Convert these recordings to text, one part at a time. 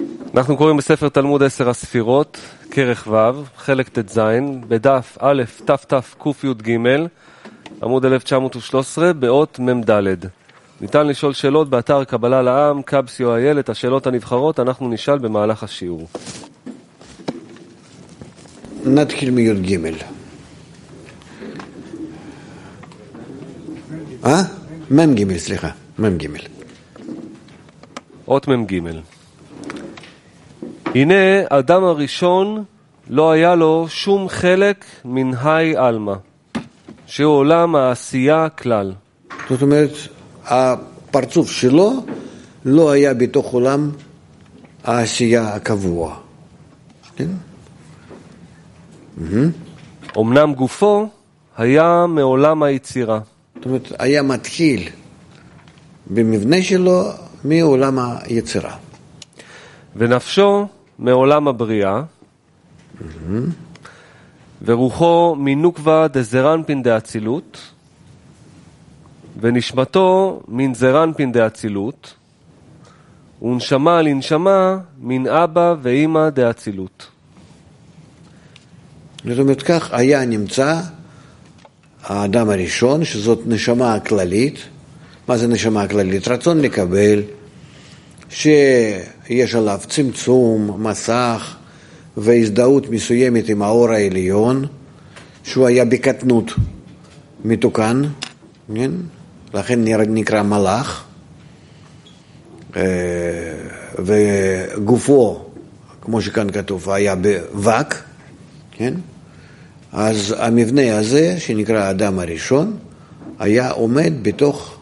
אנחנו קוראים בספר תלמוד 10 הספירות, כרך ו', חלק ט"ז, בדף א' ת' ק"ג, עמוד 1913, באות מ"ד. ניתן לשאול שאלות באתר קבלה לעם, קבסיו.il, את השאלות הנבחרות אנחנו נשאל במהלך השיעור. נתחיל מי"ג. מ"ג, סליחה, מ"ג. אות מ"ג. הנה אדם הראשון לא היה לו שום חלק מן היי אלמה, שהוא עולם העשייה כלל. זאת אומרת, הפרצוף שלו לא היה בתוך עולם העשייה הקבוע. כן? אמנם גופו היה מעולם היצירה. זאת אומרת, היה מתחיל במבנה שלו מעולם היצירה. ונפשו מעולם הבריאה, ורוחו מנוקבה דזרנפין דאצילות, ונשמתו מן זרנפין דאצילות, ונשמה לנשמה מן אבא ואמא דאצילות. זאת אומרת, כך היה נמצא האדם הראשון, שזאת נשמה הכללית. מה זה נשמה הכללית? רצון לקבל, שיש עליו צמצום, מסך והזדהות מסוימת עם האור העליון, שהוא היה בקטנות מתוקן, כן? לכן נקרא מלאך, וגופו, כמו שכאן כתוב, היה בווק, כן? אז המבנה הזה, שנקרא האדם הראשון, היה עומד בתוך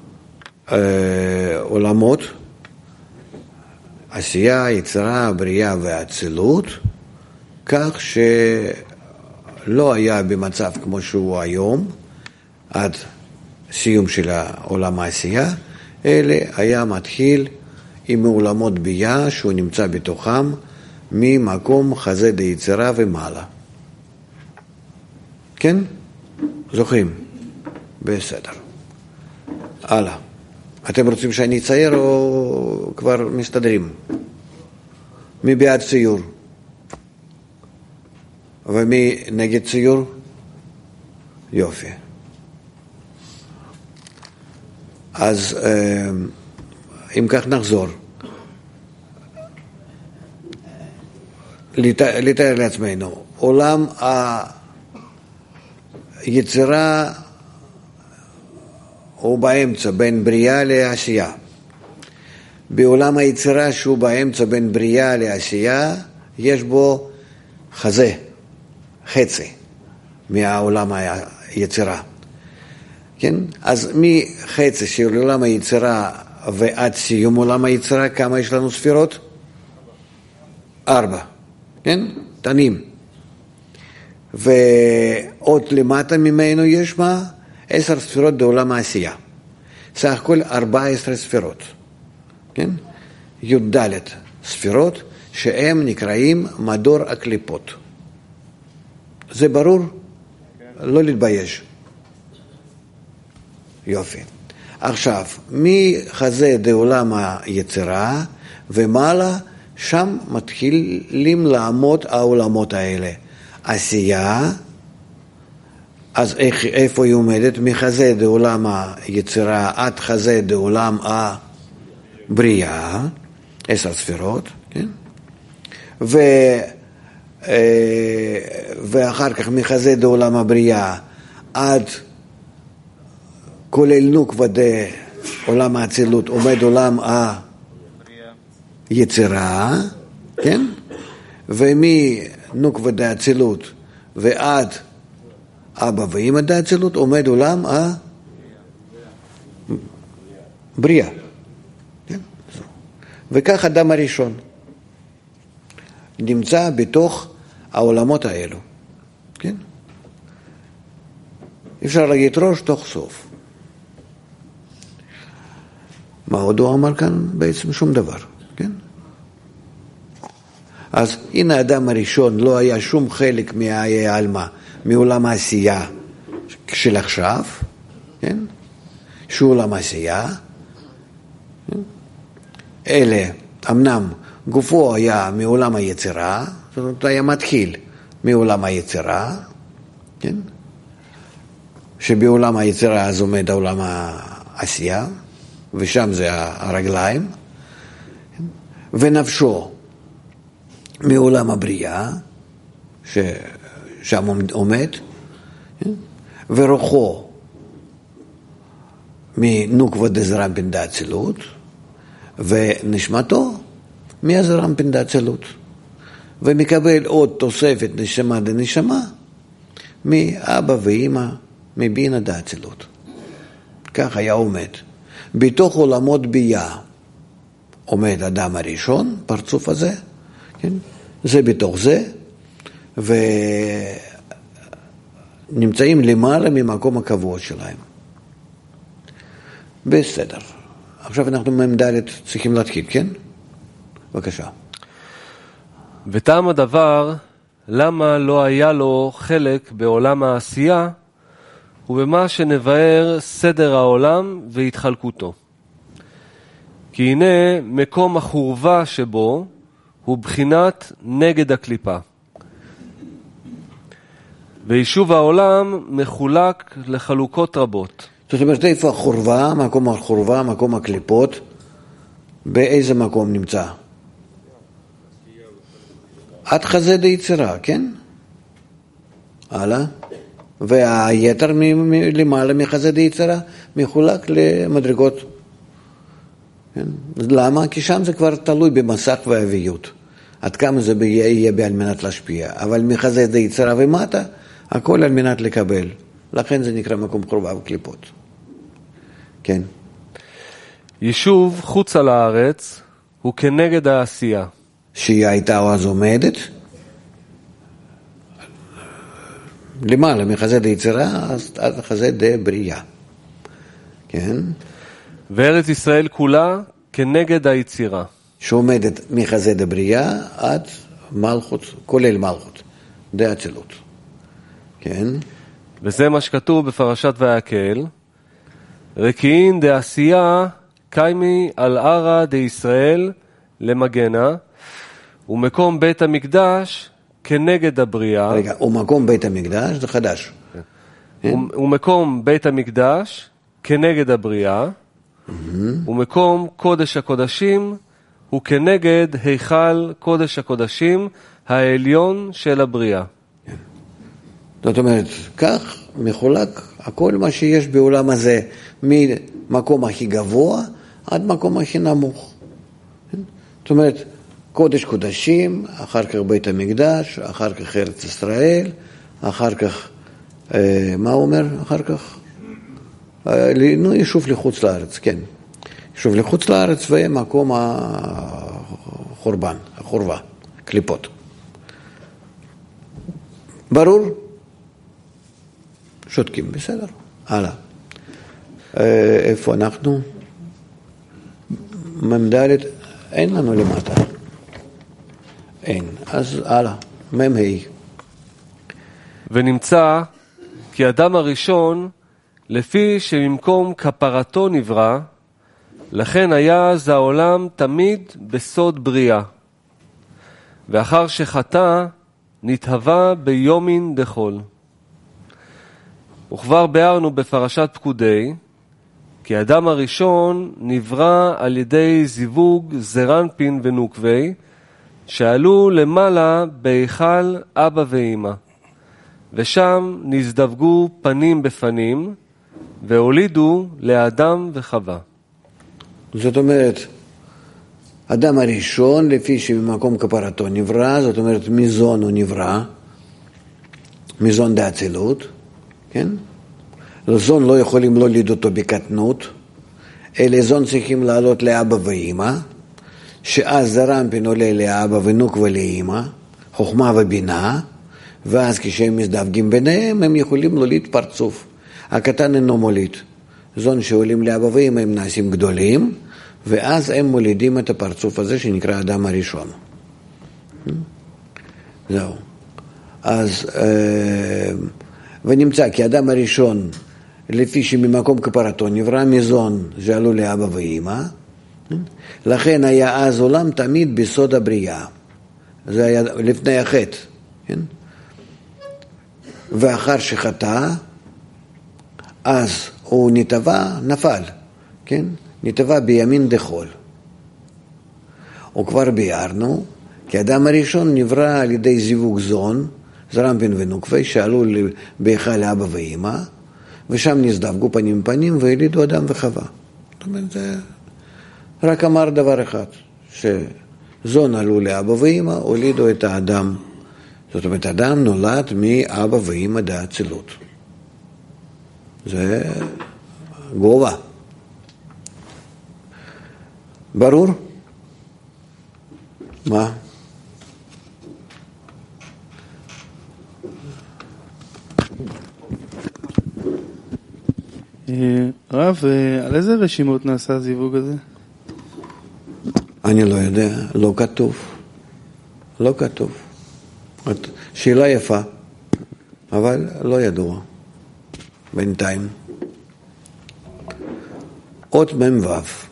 עולמות עשייה, יצירה, בריאה והאצילות, כך שלא היה במצב כמו שהוא היום, עד סיום של העולם העשייה, אלא היה מתחיל עם עולמות בייה שהוא נמצא בתוכם, ממקום חזה דיצירה ומעלה. כן? זוכרים? בסדר. הלאה. אתם רוצים שאני אצייר או כבר מסתדרים? מי בעד ציור? ומי נגד ציור? יופי. אז אם כך נחזור. לתאר לעצמנו. עולם היצירה הוא באמצע בין בריאה לעשייה. בעולם היצירה שהוא באמצע בין בריאה לעשייה, יש בו חזה, חצי מהעולם היצירה. כן? אז מחצי של עולם היצירה ועד סיום עולם היצירה, כמה יש לנו ספירות? 4. כן? תנים. ועוד למטה ממנו יש מה? 10 ספירות בעולם העשייה. סך הכל 14 ספירות. כן? י"ד ספירות שהם נקראים מדור הקליפות. זה ברור? לא להתבייש. יופי. עכשיו, מחזה דעולם היצירה ומעלה, שם מתחילים לעמוד העולמות האלה. עשייה, אז איפה היא עומדת? מחזה דעולם היצירה עד חזה דעולם הבריאה, 10 ספירות, כן? ואחר כך מחזה דעולם הבריאה עד כולל נוקבה דעולם האצילות עומד עולם היצירה, כן? ומנוקבה דאצילות ועד אבא ואמא דאצילות עומד עולם הבריאה. כן? וכך אדם הראשון נמצא בתוך העולמות האלו. כן? אפשר להגיד ראש תוך סוף. מה עוד הוא אמר כאן? בעצם שום דבר. כן? אז הנה האדם הראשון לא היה שום חלק מהאי אלמה, מעולם העשייה של עכשיו, כן? שהוא עולם העשייה. אלה אמנם גופו היה מעולם היצירה, זאת אומרת, היה מתחיל מעולם היצירה, כן? שבעולם היצירה אז עומד העולם העשייה, ושם זה הרגליים, כן? ונפשו מעולם הבריאה, ששם עומד, כן? ורוחו מנוקווה דזרמפין דאצילות, ונשמתו מהזרמפין דאצילות, ומקבל עוד תוספת נשמה דנשמה מאבא ואמא מבינה דאצילות. כך היה עומד. בתוך עולמות בייה עומד אדם הראשון, פרצוף הזה, כן? זה בתוך זה, ונמצאים למעלה ממקום הכבוד שלהם. בסדר. עכשיו אנחנו ממדלת צריכים להתחיל, כן? בבקשה. וטעם הדבר, למה לא היה לו חלק בעולם העשייה, ובמה שנבאר סדר העולם והתחלקותו. כי הנה מקום החורבה שבו הוא בחינת נגד הקליפה. ויישוב העולם מחולק לחלוקות רבות. זאת אומרת, איפה החורבה, מקום הקליפות, באיזה מקום נמצא? עד חזה דיצירה, כן? הלאה. והיתר למעלה מחזה דיצירה מחולק למדרגות. כן? למה? כי שם זה כבר תלוי במסך והאביות. עד כמה זה יהיה על מנת להשפיע. אבל מחזה דיצירה ומטה, הכל על מנת לקבל. לכן זה נקרא מקום חורבה וקליפות. כן. יישוב חוץ על הארץ הוא כנגד העשייה. שהיא הייתה אז עומדת למעלה מחזה דיצירה עד חזה דבריאה. כן. וארץ ישראל כולה כנגד היצירה. שעומדת מחזה דבריאה עד מלכות, כולל מלכות, דאצילות. כן. וזה מה שכתוב בפרשת ויקהל. רקיעין דעשייה קיימי על ערה דישראל למגנה, ומקום בית המקדש כנגד הבריאה. רגע, ומקום בית המקדש זה חדש. ומקום בית המקדש כנגד הבריאה, ומקום קודש הקודשים הוא כנגד היכל קודש הקודשים העליון של הבריאה. זאת אומרת, כך מחולק הכל מה שיש בעולם הזה, ממקום הכי גבוה עד מקום הכי נמוך. זאת אומרת, קודש קודשים, אחר כך בית המקדש, אחר כך ארץ ישראל, אחר כך, מה הוא אומר? אחר כך, יישוב לחוץ לארץ, כן. יישוב לחוץ לארץ ומקום החורבן, החורבה, קליפות. ברור? שותקים, בסדר. הלאה. איפה אנחנו? ממדלת, אין לנו למטה. אין. אז הלאה. ממהי. ונמצא כי אדם הראשון, לפי שממקום כפרתו נברא, לכן היה זה העולם תמיד בסוד בריאה. ואחר שחטא, נתהווה ביומין דחול. וכבר ביארנו בפרשת פקודי, כי אדם הראשון נברא על ידי זיווג זרנפין ונוקבי, שעלו למעלה בהיכל אבא ואמא, ושם נזדווגו פנים בפנים, והולידו לאדם וחווה. זאת אומרת, אדם הראשון, לפי שבמקום כפרתו נברא, זאת אומרת, מזון הוא נברא, מזון דאצילות, כן? זון לא יכולים להוליד אותו בקטנות, אלא זון צריכים לעלות לאבא ואמא, שאז זרמפין עולה לאבא ונוקווה לאמא, חוכמה ובינה, ואז כשהם מזדווגים ביניהם, הם יכולים להוליד פרצוף. הקטן אינו מוליד. זון שעולים לאבא ואמא הם נעשים גדולים, ואז הם מולידים את הפרצוף הזה שנקרא אדם הראשון. זהו. אז, ונמצא כי אדם הראשון, לפי שממקום כפרתו נברא מזון שעלו לאבא ואמא, לכן היה אז עולם תמיד בסוד הבריאה. זה היה לפני החטא. כן? ואחר שחטא, אז הוא נטבע, נפל. כן? נטבע בימין דחול. וכבר ביארנו, כי האדם הראשון נברא על ידי זיווג זון, זרמפין ונוקבי, שעלו בהיכל לאבא ואמא, ושם נזדווגו פנים פנים והולידו אדם וחווה. זאת אומרת, זה רק אמר דבר אחד, שזון עלו לאבא ואמא, הולידו את האדם. זאת אומרת, אדם נולד מאבא ואמא דאצילות. זה גובה. ברור? מה? רב, על איזה רשימות נעשה הזיווג הזה? אני לא יודע, לא כתוב. לא כתוב. שאלה יפה, אבל לא ידוע. בינתיים. אות מ"ו.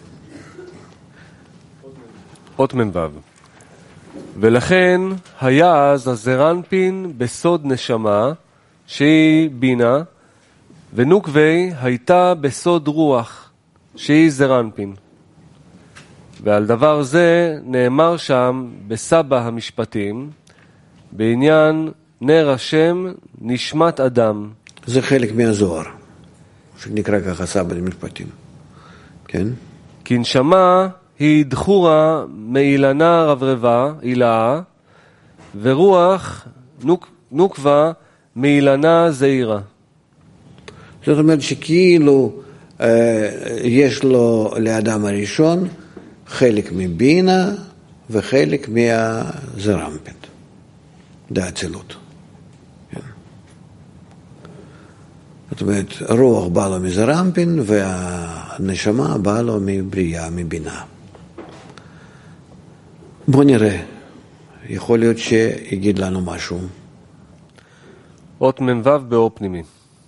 אות מ"ו. ולכן היה אז הזרנפין בסוד נשמה, שהיא בינה, ונוקבי הייתה בסוד רוח, שהיא זרנפין. ועל דבר זה נאמר שם בסבא המשפטים, בעניין נר השם נשמת אדם. זה חלק מהזוהר, שנקרא ככה סבא המשפטים. כן? כי נשמה היא דחורה מאילנה רברבה, אילאה, ורוח נוקבה מאילנה זעירה. זאת אומרת שכאילו יש לו לאדם הראשון חלק מבינה וחלק מהזרמפין, דאצילות. כן. זאת אומרת, רוח בא לו מזרמפין והנשמה בא לו מבריאה, מבינה. בוא נראה, יכול להיות שיגיד לנו משהו. אות מ"ו באור פנימי.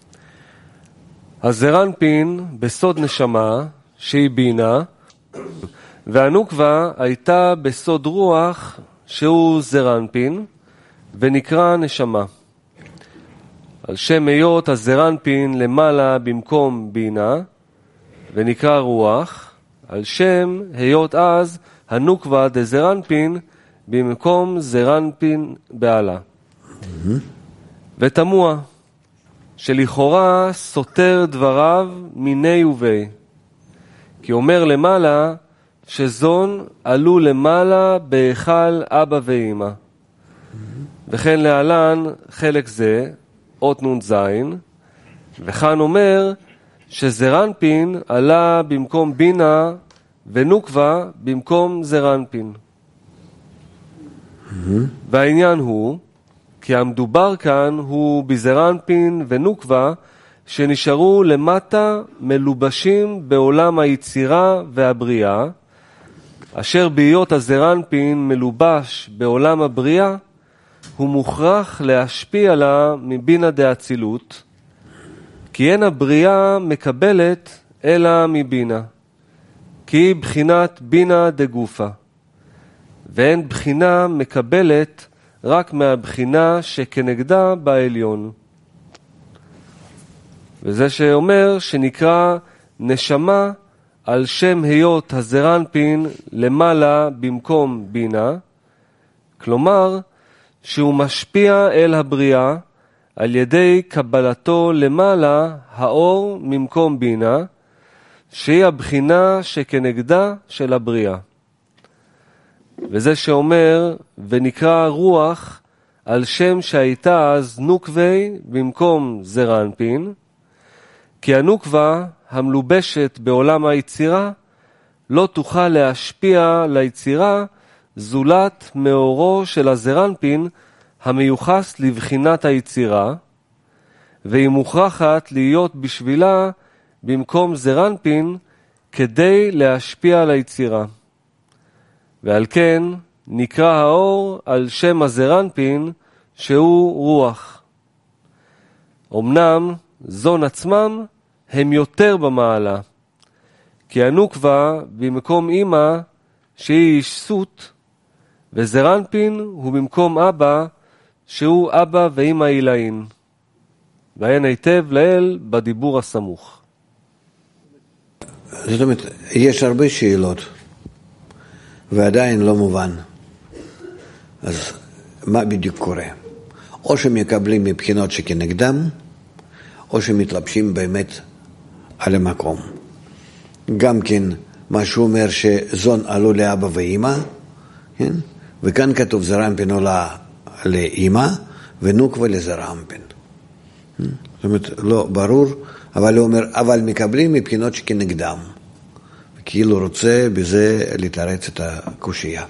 הזרנפין בסוד נשמה, שהיא בינה, והנוקבה הייתה בסוד רוח, שהוא זרנפין, ונקרא נשמה. על שם היות הזרנפין למעלה במקום בינה, ונקרא רוח, על שם היות אז הנוקבה דזרנפין במקום זרנפין בעלה. ותמוה, שלכאורה סותר דבריו מיני ובי. כי אומר למעלה שזון עלו למעלה בהיכל אבא ואמא. וכן להלן חלק זה, אות נ"ז, וכאן אומר שזרנפין עלה במקום בינה ונוקבה במקום זרנפין. והעניין הוא כי המדובר כאן הוא בזרנפין ונוקבה שנשארו למטה מלובשים בעולם היצירה והבריאה, אשר בהיות הזרנפין מלובש בעולם הבריאה, הוא מוכרח להשפיע לה מבינה דאצילות, כי אין הבריאה מקבלת אלא מבינה, כי היא בחינת בינה דגופה, ואין בחינה מקבלת רק מהבחינה שכנגדה בעליון. וזה שאומר שנקרא נשמה על שם היות הזרנפין למעלה במקום בינה, כלומר שהוא משפיע אל הבריאה על ידי קבלתו למעלה האור ממקום בינה, שהיא הבחינה שכנגדה של הבריאה. וזה שאומר ונקרא רוח על שם שהייתה אז נוקבי במקום זרנפין, כי הנוקבה המלובשת בעולם היצירה לא תוכל להשפיע ליצירה זולת מאורו של הזרנפין המיוחס לבחינת היצירה, והיא מוכרחת להיות בשבילה במקום זרנפין כדי להשפיע על היצירה. ועל כן נקרא האור על שם הזרנפין שהוא רוח. אמנם זון עצמם הם יותר במעלה, כי הנוקבה במקום אמא שהיא אישסות, וזרנפין הוא במקום אבא שהוא אבא ואמא עילאין. ועיין היטב לאל בדיבור הסמוך. זאת אומרת, יש הרבה שאלות, ועדיין לא מובן. אז מה בדיוק קורה? או שמקבלים מבחינות שכנגדם, או שמתלבשים באמת על המקום. גם כן, מה שהוא אומר שזון עלו לאבא ואמא, כן? וכאן כתוב זרנפין עולה לאמא, ונוקבה לזרנפין. זאת אומרת, לא ברור, אבל הוא אומר, אבל מקבלים מבחינות שכנגדם. וכאילו רוצה בזה לתרץ את הקושייה.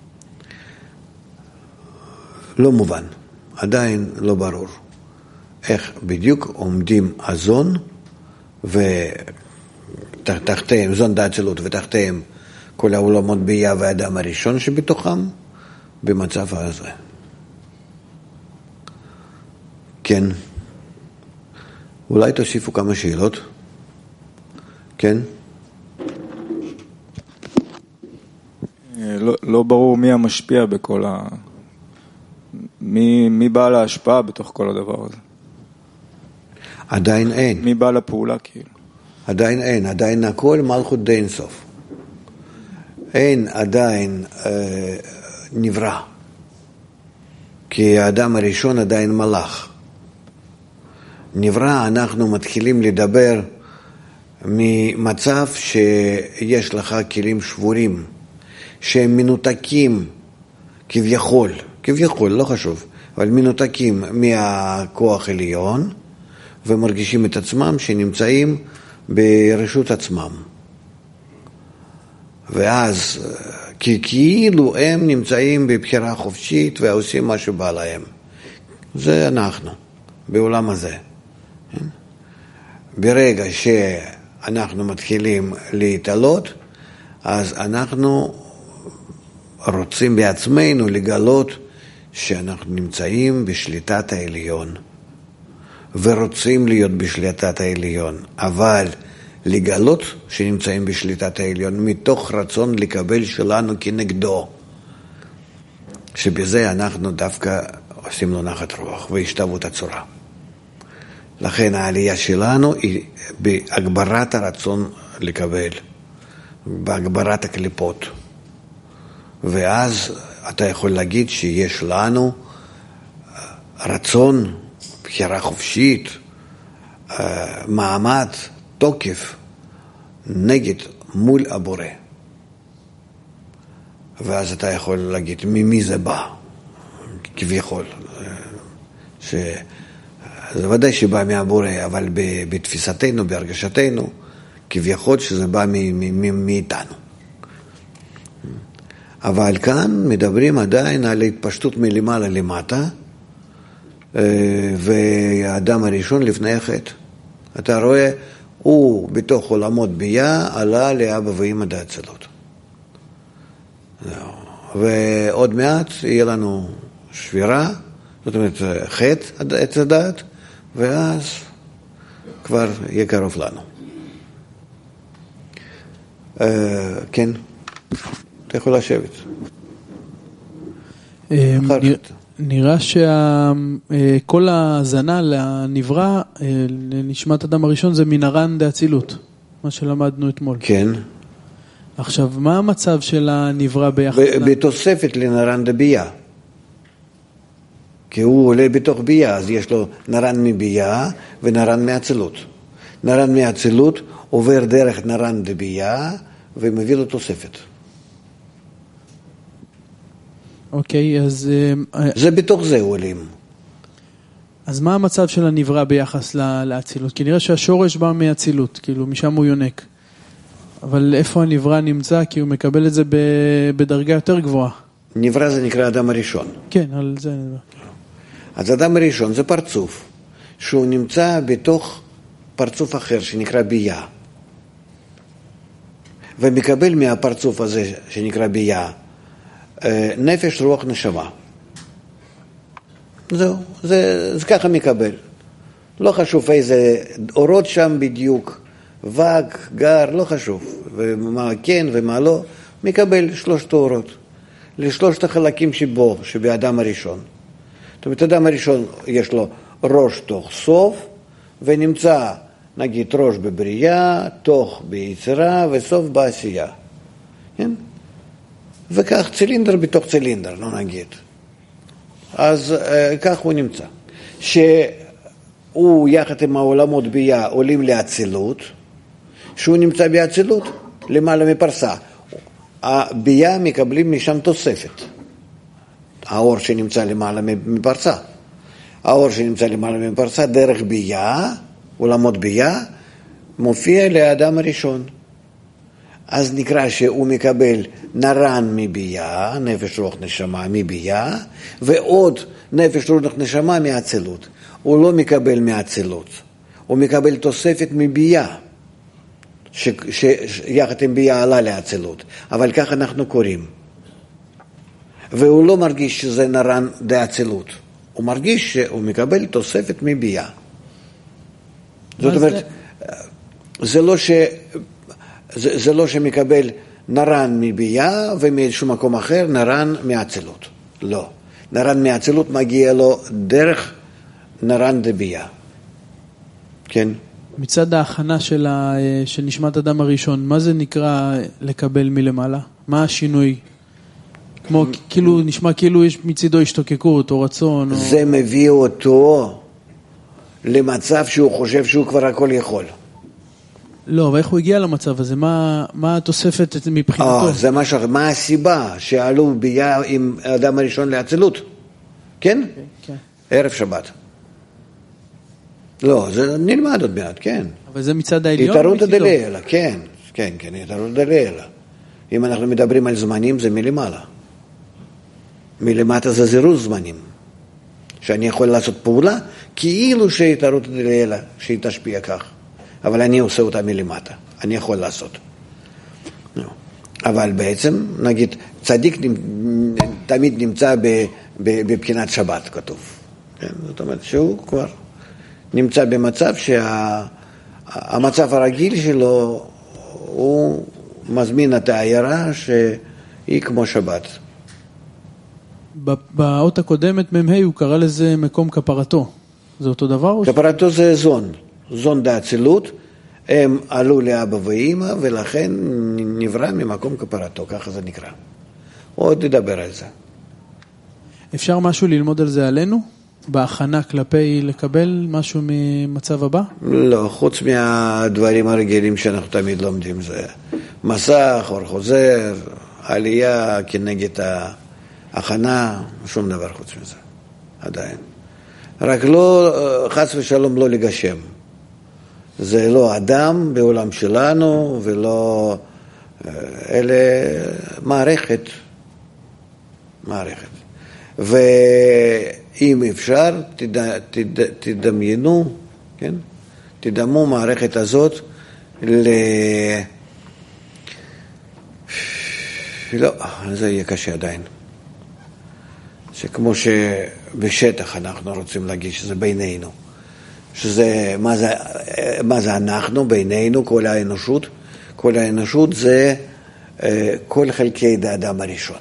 לא מובן, עדיין לא ברור. איך בדיוק עומדים הזון, ותחתיהם, זון דאצילות, ותחתיהם כל העולמות ביה והאדם הראשון שבתוכם, במצב הזה. כן. אולי תוסיפו כמה שאלות. כן? לא ברור מי המשפיע בכל מי בעל ההשפעה בתוך כל הדבר הזה. עדיין אין. מי בעל הפעולה כאילו? עדיין אין, עדיין הכל מלכות די אינסוף. אין עדיין נברא. כי האדם הראשון עדיין מלאך. נברא, אנחנו מתחילים לדבר ממצב שיש לך כלים שבורים, שהם מנותקים כביכול, לא חשוב, אבל מנותקים מהכוח עליון, ומרגישים את עצמם שנמצאים ברשות עצמם. ואז, כאילו הם נמצאים בבחירה חופשית ועושים מה שבא להם. זה אנחנו, בעולם הזה. ברגע שאנחנו מתחילים להתעלות, אז אנחנו רוצים בעצמנו לגלות שאנחנו נמצאים בשליטת העליון, ורוצים להיות בשליטת העליון, אבל לגלות שנמצאים בשליטת העליון מתוך רצון לקבל שלנו כנגדו, שבזה אנחנו דווקא עושים לו נחת רוח והשתוות הצורה. לכן העלייה שלנו היא בהגברת הרצון לקבל, בהגברת הקליפות. ואז אתה יכול להגיד שיש לנו רצון, בחירה חופשית, מעמד, תוקף, נגד, מול הבורא. ואז אתה יכול להגיד ממי זה בא, כביכול. זה ודאי שבא מהבורא, אבל בתפיסתנו, בהרגשתנו, כביכול שזה בא מאיתנו. אבל כאן מדברים עדיין על התפשטות מלמעלה למטה, והאדם הראשון לפני החטא. אתה רואה, הוא בתוך עולמות ביה עלה לאבא ואמא דאצילות. ועוד מעט יהיה לנו שבירה, זאת אומרת חטא עץ הדעת, ואז כבר יהיה קרוב לנו. כן, אתה יכול לשבת. נראה שכל ההזנה לנברא, לנשמת אדם הראשון, זה מנהרן דאצילות, מה שלמדנו אתמול. כן. עכשיו, מה המצב של הנברא ביחס? בתוספת לנהרן דביה. כי הוא עולה בתוך ביה, אז יש לו נהרן מביה ונהרן מאצילות. נהרן מאצילות עובר דרך נהרן דביה ומביא לו תוספת. אוקיי, אז... זה בתוך זה עולים. אז מה המצב של הנברא ביחס לאצילות? כי נראה שהשורש בא מאצילות, כאילו משם הוא יונק. אבל איפה הנברא נמצא? כי הוא מקבל את זה בדרגה יותר גבוהה. נברא זה נקרא אדם הראשון. כן, על זה נברא. אז אדם הראשון זה פרצוף, שהוא נמצא בתוך פרצוף אחר שנקרא ביה. ומקבל מהפרצוף הזה שנקרא ביה, נפש, רוח, נשמה. זהו, זה ככה מקבל. לא חשוב איזה אורות שם בדיוק, ואג, גר, לא חשוב, ומה כן ומה לא, מקבל 3 תאורות, לשלושת החלקים שבו, שבאדם הראשון. זאת אומרת, האדם הראשון יש לו ראש תוך סוף, ונמצא, נגיד, ראש בבריאה, תוך ביצירה, וסוף בעשייה. כן? וכך צילינדר בתוך צילינדר, לא נגיד. אז כך הוא נמצא. שהוא יחד עם העולמות בייה עולים לאצילות, שהוא נמצא באצילות למעלה מפרסה. הבייה מקבלים משם תוספת. האור שנמצא למעלה מפרסה. האור שנמצא למעלה מפרסה דרך בייה, עולמות בייה, מופיע לאדם הראשון. אז נקרא שהוא מקבל נרן מבייה, נפש רוח נשמה מבייה, ועוד נפש רוח נשמה מאצילות. הוא לא מקבל מאצילות, הוא מקבל תוספת מבייה, שיחד עם בייה עלה לאצילות, אבל כך אנחנו קוראים. והוא לא מרגיש שזה נרן דאצילות, הוא מרגיש שהוא מקבל תוספת מבייה. זאת אומרת, זה לא שמקבל נרן מבייה ומאיזשהו מקום אחר נרן מאצילות. לא. נרן מאצילות מגיע לו דרך נרן דבייה. כן? מצד ההכנה של נשמת אדם הראשון, מה זה נקרא לקבל מלמעלה? מה השינוי? כמו, כאילו, נשמע כאילו יש מצידו השתוקקות או רצון. זה מביא אותו למצב שהוא חושב שהוא כבר הכל יכול. לא, אבל איך הוא הגיע למצב הזה? מה התוספת מבחינתו? זה משהו, מה הסיבה שעלו בייה עם האדם הראשון לאצילות? כן? כן. ערב שבת. לא, זה נלמד עוד מעט, כן. אבל זה מצד העליון? התערות דלילה, כן, התערות דלילה. אם אנחנו מדברים על זמנים, זה מלמעלה. מלמטה זה זירוז זמנים. שאני יכול לעשות פעולה, כאילו שהתערות דלילה, שהיא תשפיע כך. אבל אני עושה אותה מלמטה. אני יכול לעשות. אבל בעצם, נגיד, צדיק תמיד נמצא בבחינת שבת, כתוב. זאת אומרת שהוא כבר נמצא במצב שהמצב הרגיל שלו הוא מזמין את העיירה שהיא כמו שבת. באות הקודמת ממהי הוא קרא לזה מקום כפרתו. זה אותו דבר? כפרתו זה זון דאצילות. הם עלו לאבא ואמא ולכן נברא ממקום כפרתו, ככה זה נקרא. עוד נדבר על זה. אפשר משהו ללמוד על זה עלינו? בהכנה כלפי לקבל משהו ממצב הבא? לא, חוץ מהדברים הרגילים שאנחנו תמיד לומדים, זה מסך, אור חוזר, עלייה כנגד ההכנה, שום דבר חוץ מזה, עדיין. רק לא, חס ושלום לא לגשם. זה לא אדם בעולם שלנו, ולא, אלה מערכת. ואם אפשר, תדמיינו, כן? תדמו מערכת הזאת לא, זה יהיה קשה עדיין. שכמו שבשטח אנחנו רוצים להגיד שזה בינינו. שזה, מה זה אנחנו, בינינו, כל האנושות? כל האנושות זה כל חלקי האדם הראשון.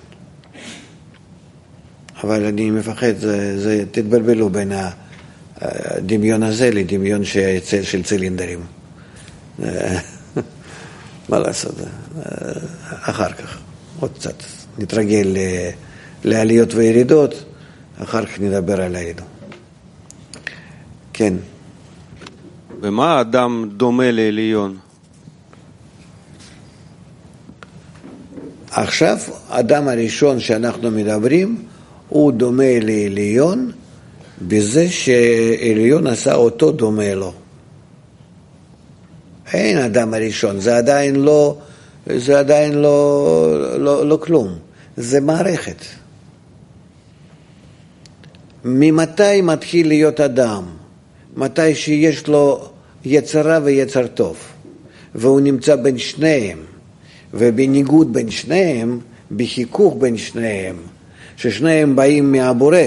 אבל אני מפחד, תתבלבלו בין הדמיון הזה לדמיון של צילינדרים. מה לעשות? אחר כך, עוד קצת. נתרגל לעליות וירידות, אחר כך נדבר עלינו. כן. ומה האדם דומה לעליון? עכשיו, האדם הראשון שאנחנו מדברים, הוא דומה לעליון, בזה שעליון עשה אותו דומה לו. אין אדם הראשון, זה עדיין לא כלום, זה מערכת. ממתי מתחיל להיות אדם? מתי שיש לו יצרה ויצר טוב, והוא נמצא בין שניהם, ובניגוד בין שניהם, בחיכוך בין שניהם, ששניהם באים מהבורא.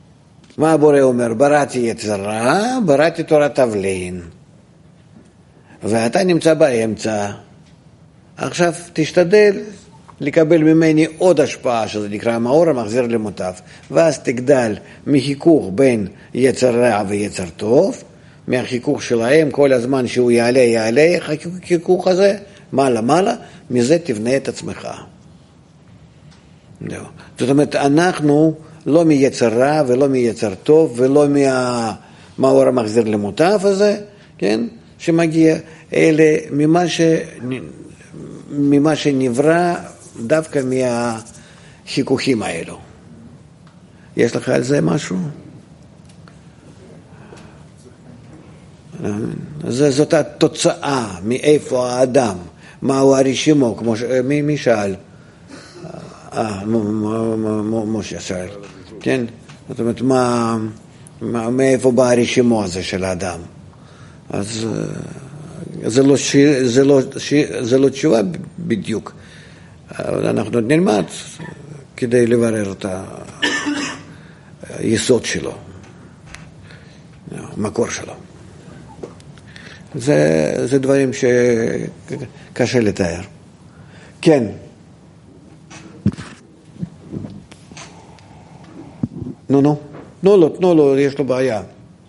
מה הבורא אומר? בראתי יצרה, בראתי תורת תבלין. ואתה נמצא באמצע. עכשיו תשתדל לקבל ממני עוד השפעה, שזה נקרא המאור המחזיר למוטב, ואז תגדל מחיכוך בין יצר רע ויצר טוב, מהחיכוך שלהם כל הזמן שהוא יעלה, החיכוך הזה, מעלה, מזה תבנה את עצמך. זאת אומרת, אנחנו לא מיצר רע ולא מיצר טוב ולא מהמאור המחזיר למוטב הזה, כן? שמגיע, אלה ממה שנברא דווקא מהחיכוכים האלו. יש לך על זה משהו? זאת התוצאה, מאיפה האדם, מהו הרשימו, כמו מי שאל? משה שאל, כן? זאת אומרת, מאיפה בא הרשימו הזה של האדם? אז זה לא תשובה בדיוק. אנחנו נלמד כדי לברר את היסוד שלו, המקור שלו. זה דברים שקשה לתאר. כן. תנו לו, יש לו בעיה.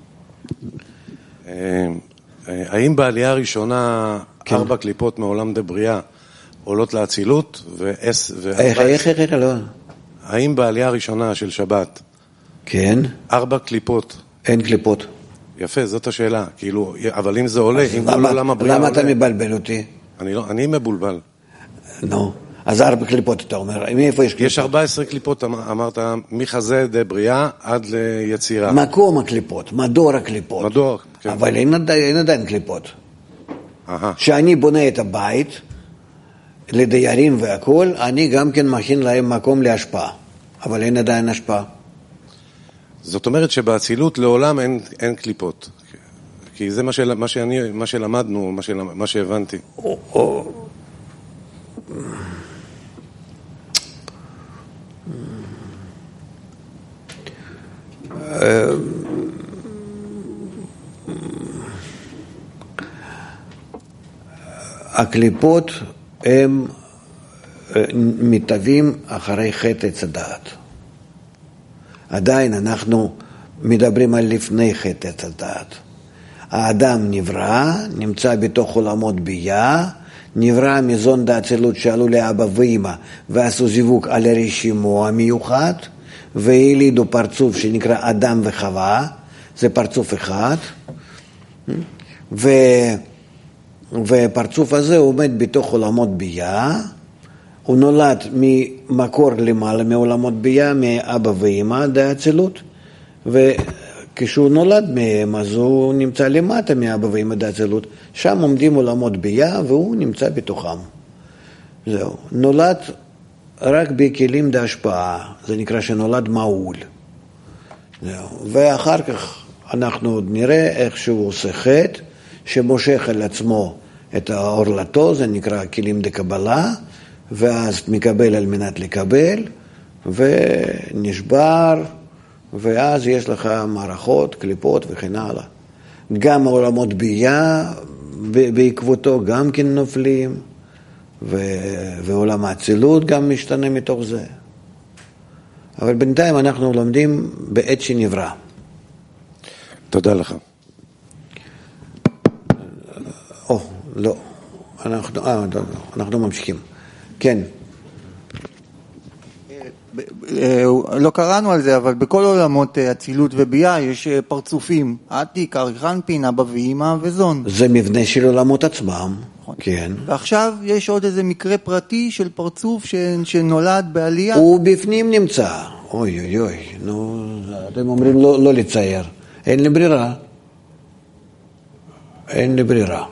האם בעלייה הראשונה 4 קליפות מעולם דבריאה עולות לאצילות איך, לא. האם בעלייה הראשונה של שבת כן 4 קליפות? אין קליפות. יפה, זאת השאלה. כאילו, אבל אם זה עולה, אם כל עולם הבריאה למה עולה... אתה מבלבל אותי? אני מבולבל. נו, אז 4 קליפות אתה אומר, מאיפה יש קליפות? יש 14 קליפות, אמרת, מחזה דבריאה עד ליצירה. מקום הקליפות, מדור הקליפות. מדור, כן. אבל אין עדיין קליפות. כשאני בונה את הבית, לדיירים והכל, אני גם כן מכין להם מקום להשפעה. אבל אין עדיין השפעה. זאת אומרת שבאצילות לעולם אין קליפות. כי זה מה שלמדנו, מה שהבנתי. הקליפות הם מתהווים אחרי חטא עץ הדעת. עדיין אנחנו מדברים על לפני חטא עץ הדעת. האדם נברא, נמצא בתוך עולמות בייה, נברא מזון דאצילות שעלו לאבא ואמא ועשו זיווג על הרשימו המיוחד, והעלידו פרצוף שנקרא אדם וחווה, זה פרצוף אחד, ופרצוף הזה עומד בתוך עולמות בייה, הוא נולד ממקור למעלה מעולמות בייה, מאבא ואמא דאצילות, וכשהוא נולד מהם אז הוא נמצא למטה מאבא ואמא דאצילות, שם עומדים עולמות בייה והוא נמצא בתוכם. זהו, נולד רק בכלים דהשפעה, זה נקרא שנולד מעול. זהו, ואחר כך אנחנו עוד נראה איך שהוא עושה חטא, שמושך על עצמו את העורלתו, זה נקרא כלים דקבלה, ואז מקבל על מנת לקבל, ונשבר, ואז יש לך מערכות, קליפות וכן הלאה. גם העולמות בייה בעקבותו גם כן נופלים, ועולם האצילות גם משתנה מתוך זה. אבל בינתיים אנחנו לומדים בעת שנברא. תודה לך. לא. אנחנו ממשיכים. כן. לא קראנו על זה, אבל בכל עולמות אצילות ובייה יש פרצופים. עתיק, אריכנפין, אבא ואמא וזון. זה מבנה של עולמות עצמם. כן. ועכשיו יש עוד איזה מקרה פרטי של פרצוף שנולד בעלייה. הוא בפנים נמצא. אוי, נו, אתם אומרים לא לצייר. אין לי ברירה. אין לי ברירה.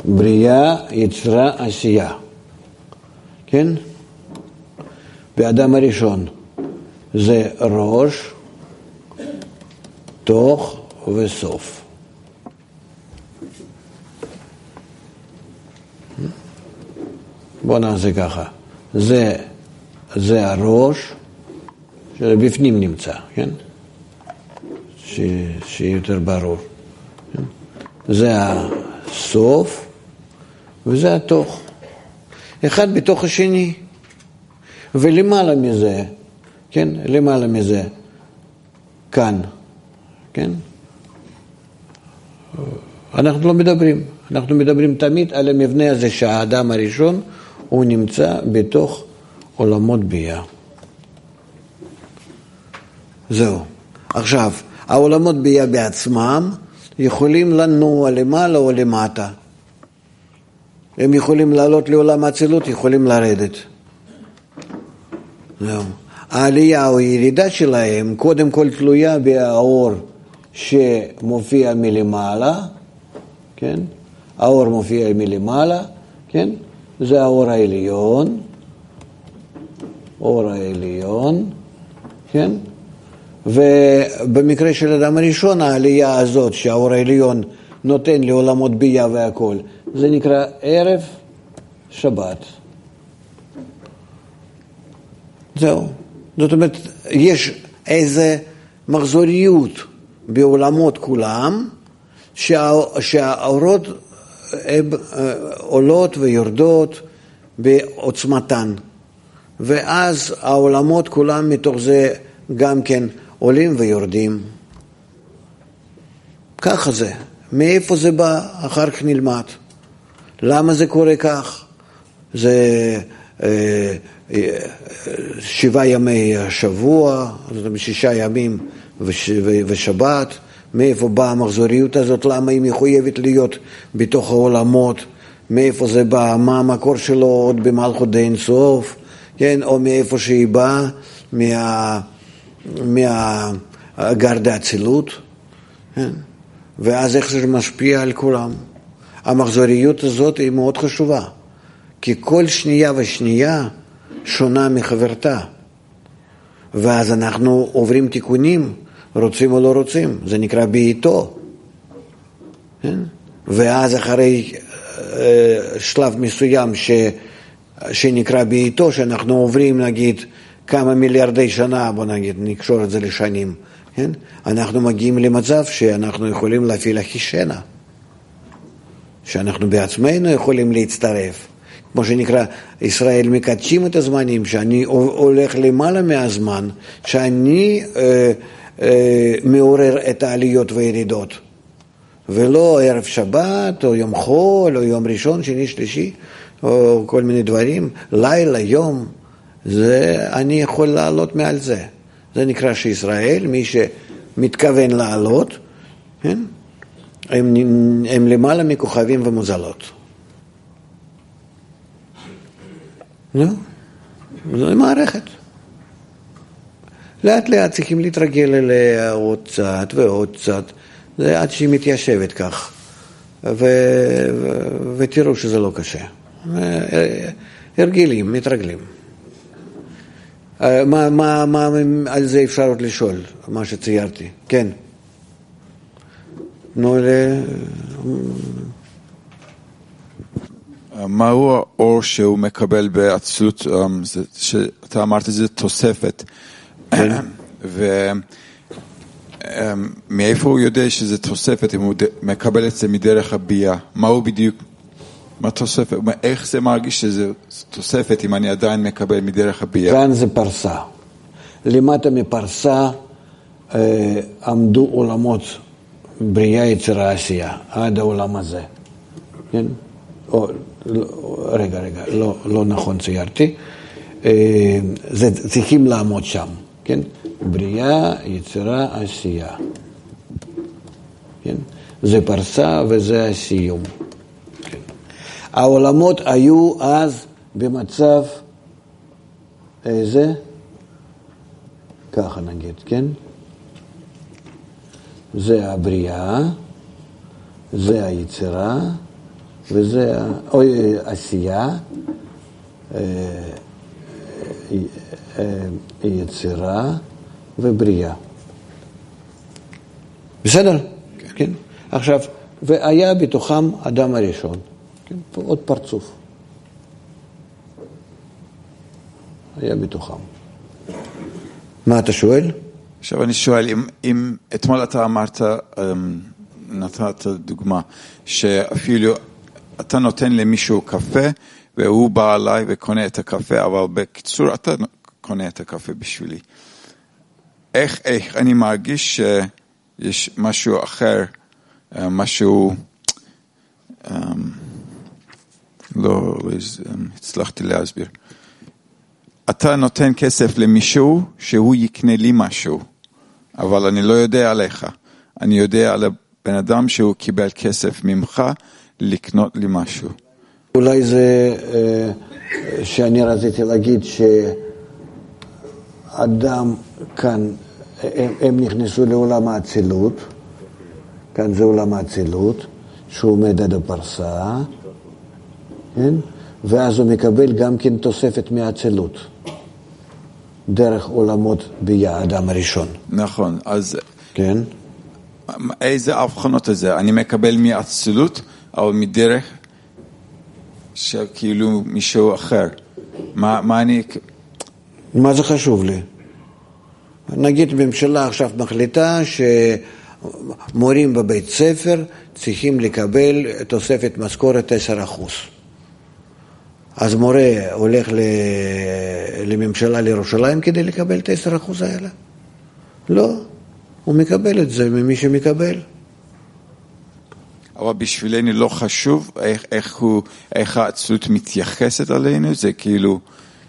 בריאה, יצירה, עשייה. כן? באדם הראשון זה ראש, תוך וסוף. בוא נעשה ככה. זה הראש שבפנים נמצא, כן? שיותר ברור. כן? זה הסוף וזה התוך. אחד בתוך השני. ולמעלה מזה, כן? למעלה מזה, כאן, כן? אנחנו לא מדברים. אנחנו מדברים תמיד על המבנה הזה שהאדם הראשון הוא נמצא בתוך עולמות בייה. זהו. עכשיו, העולמות בייה בעצמם יכולים לנוע למעלה או למטה. הם יכולים לעלות לעולם האצילות, יכולים לרדת. זהו. העלייה או הירידה שלהם קודם כל תלויה באור שמופיע מלמעלה, כן? האור מופיע מלמעלה, כן? זה האור העליון, אור העליון, כן? ובמקרה של אדם הראשון, העלייה הזאת שהאור העליון נותן לעולמות בייה והכל, זה נקרא ערב שבת. זהו. זאת אומרת, יש איזה מחזוריות בעולמות כולם, שהאורות עולות ויורדות בעוצמתן. ואז העולמות כולם מתוך זה גם כן עולים ויורדים. ככה זה. מאיפה זה בא? אחר כך נלמד. למה זה קורה כך? זה 7 ימי השבוע, זאת אומרת 6 ימים ושבת. מאיפה באה המחזוריות הזאת? למה היא מחויבת להיות בתוך העולמות? מאיפה זה בא? מה המקור שלו עוד במלכות אין סוף? כן? או מאיפה שהיא באה? מהגרדה אצילות? כן? ואז איך זה משפיע על כולם? המחזוריות הזאת היא מאוד חשובה, כי כל שנייה ושנייה שונה מחברתה, ואז אנחנו עוברים תיקונים, רוצים או לא רוצים, זה נקרא בעיתו, כן? ואז אחרי שלב מסוים שנקרא בעיתו, שאנחנו עוברים נגיד כמה מיליארדי שנה, בוא נגיד, נקשור את זה לשנים, כן? אנחנו מגיעים למצב שאנחנו יכולים להפעיל אחישנה, שאנחנו בעצמנו יכולים להצטרף. כמו שנקרא, ישראל מקדשים את הזמנים, שאני הולך למעלה מהזמן, שאני מעורר את העליות והירידות. ולא ערב שבת, או יום חול, או יום ראשון, שני, שלישי, או כל מיני דברים. לילה, יום, זה, אני יכול לעלות מעל זה. זה נקרא שישראל, מי שמתכוון לעלות, כן? הם למעלה מכוכבים ומוזלות. זו מערכת. לאט לאט צריכים להתרגל אליה עוד קצת ועוד קצת. זה עד שהיא מתיישבת כך. ותראו שזה לא קשה. הרגלים, מתרגלים. מה על זה אפשר עוד לשאול, מה שציירתי? כן. מהו האור שהוא מקבל באצילות, שאתה אמרת זה תוספת, ומאיפה הוא יודע שזה תוספת, אם הוא מקבל את זה מדרך הבייה? מהו בדיוק, מה תוספת? איך זה מרגיש שזה תוספת אם אני עדיין מקבל מדרך הבייה? כאן זה פרסה. למטה מפרסה עמדו עולמות בריאה, יצירה, עשייה, עד העולם הזה. כן? רגע, לא נכון ציירתי. זה צריכים לעמוד שם, כן? בריאה, יצירה, עשייה. כן? זה פרסה וזה הסיום. כן. העולמות היו אז במצב איזה? ככה נגיד, כן? זה הבריאה, זה היצירה, וזה עשייה, יצירה ובריאה. בסדר? כן. עכשיו, והיה בתוכם אדם הראשון. כן? עוד פרצוף. היה בתוכם. מה אתה שואל? עכשיו אני שואל, אם אתמול אתה אמרת, נתת דוגמה, שאפילו אתה נותן למישהו קפה, והוא בא עליי וקונה את הקפה, אבל בקיצור אתה קונה את הקפה בשבילי. איך אני מרגיש שיש משהו אחר, משהו, לא הצלחתי להסביר. אתה נותן כסף למישהו שהוא יקנה לי משהו, אבל אני לא יודע עליך. אני יודע על הבן אדם שהוא קיבל כסף ממך לקנות לי משהו. אולי זה שאני רציתי להגיד שאדם כאן, הם נכנסו לעולם האצילות, כאן זה עולם האצילות, שהוא עומד עד הפרסה, כן? ואז הוא מקבל גם כן תוספת מהאצילות, דרך עולמות ביה, האדם הראשון. נכון, אז כן? איזה הבחנות הזה? אני מקבל מהאצילות, אבל מדרך שכאילו מישהו אחר. מה אני... מה זה חשוב לי? נגיד ממשלה עכשיו מחליטה שמורים בבית ספר צריכים לקבל תוספת משכורת 10%. אז מורה הולך לממשלה לירושלים כדי לקבל את 10% האלה? לא, הוא מקבל את זה ממי שמקבל. אבל בשבילנו לא חשוב איך האצילות מתייחסת עלינו, זה כאילו...